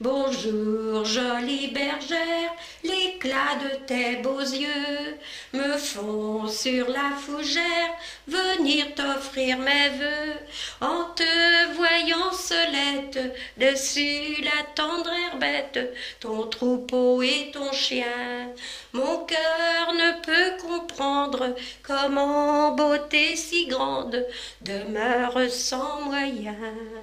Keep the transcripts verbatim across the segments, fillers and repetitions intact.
Bonjour, jolie bergère, l'éclat de tes beaux yeux me font sur la fougère venir t'offrir mes vœux. En te voyant solette, dessus la tendre herbette, ton troupeau et ton chien, mon cœur ne peut comprendre comment beauté si grande demeure sans moyens.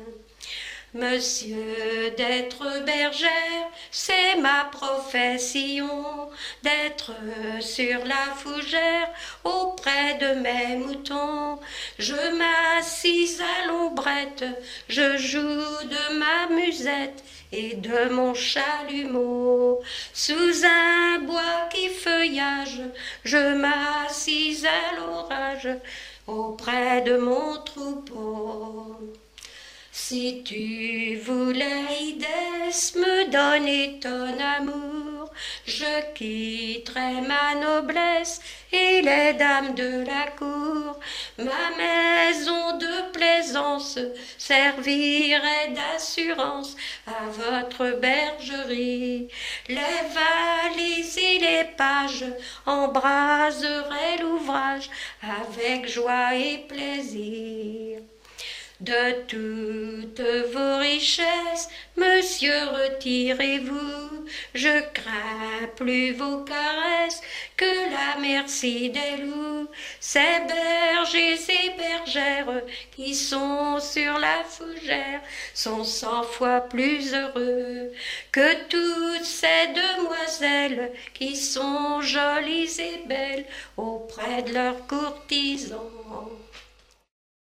Monsieur, d'être bergère, c'est ma profession, d'être sur la fougère auprès de mes moutons. Je m'assis à l'ombrette, je joue de ma musette et de mon chalumeau. Sous un bois qui feuillage, je m'assis à l'orage auprès de mon troupeau. Si tu voulais, Idès, me donner ton amour, je quitterais ma noblesse et les dames de la cour. Ma maison de plaisance servirait d'assurance à votre bergerie. Les valises et les pages embraseraient l'ouvrage avec joie et plaisir. De toutes vos richesses, monsieur, retirez-vous, je crains plus vos caresses que la merci des loups. Ces bergers et bergères qui sont sur la fougère sont cent fois plus heureux que toutes ces demoiselles qui sont jolies et belles auprès de leurs courtisans.